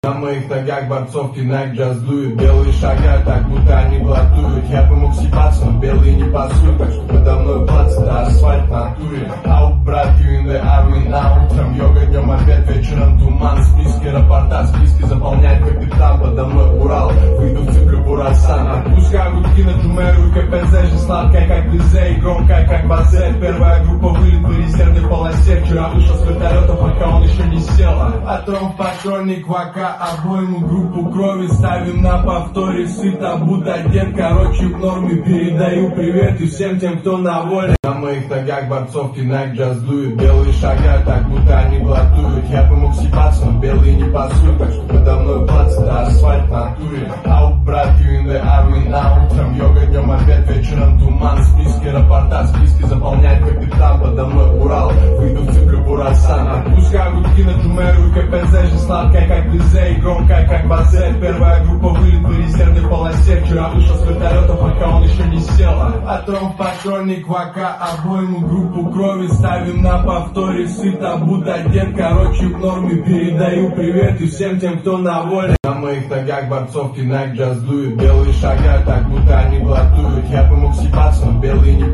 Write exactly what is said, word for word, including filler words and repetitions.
На моих ногах борцовки Nike Just Do It. Белые шага, так будто они блатуют. Я бы мог съебаться, но белые не пасуют. Так что подо мной плац, это асфальт в натуре. Ау, брат, you in the army now. Утром йога, днем опять, вечером туман. Списки, рапорта, списки заполняет капитан. Подо мной Урал, выйду в цикл Бурасан. Отпускаю гудки на Джумеру и КПЗ. Же сладкая, как Близе, и громкая, как Базе. Первая группа вылет по резервной полосе. Вчера вышел с вертолета, пока он еще не сел. Потом патронник Вака. Обойму группу крови ставим на повторе. Сыто, будто дед, короче в норме. Передаю привет и всем тем, кто на воле. На моих ногах борцовки Nike Just Do It. Белые шага, так будто они блатуют. Я бы мог съебаться, но белые не пасуют. Так что подо мной плац, это асфальт в натуре. Ау, брат, you in the army now. Утром йога, днем опять, вечером туман. Списки, рапорта, списки заполняет капитан. Подо мной Урал, выйду в цикл Бурасан. Отпускаю гудки на Джумеру и КПЗ. Же сладкая, как Близе, и громкая, как Базе. Первая группа вылет по резервной полосе. Вчера вышел с вертолета, пока он еще не сел. Потом патронник Вака. Обойму группу крови ставим на повторе. Сыто, будто дед, короче в норме. Передаю привет и всем тем, кто на воле. На моих ногах борцовки Nike Just Do It. Белые шага, так будто они блатуют. Я бы мог съебаться, но белые не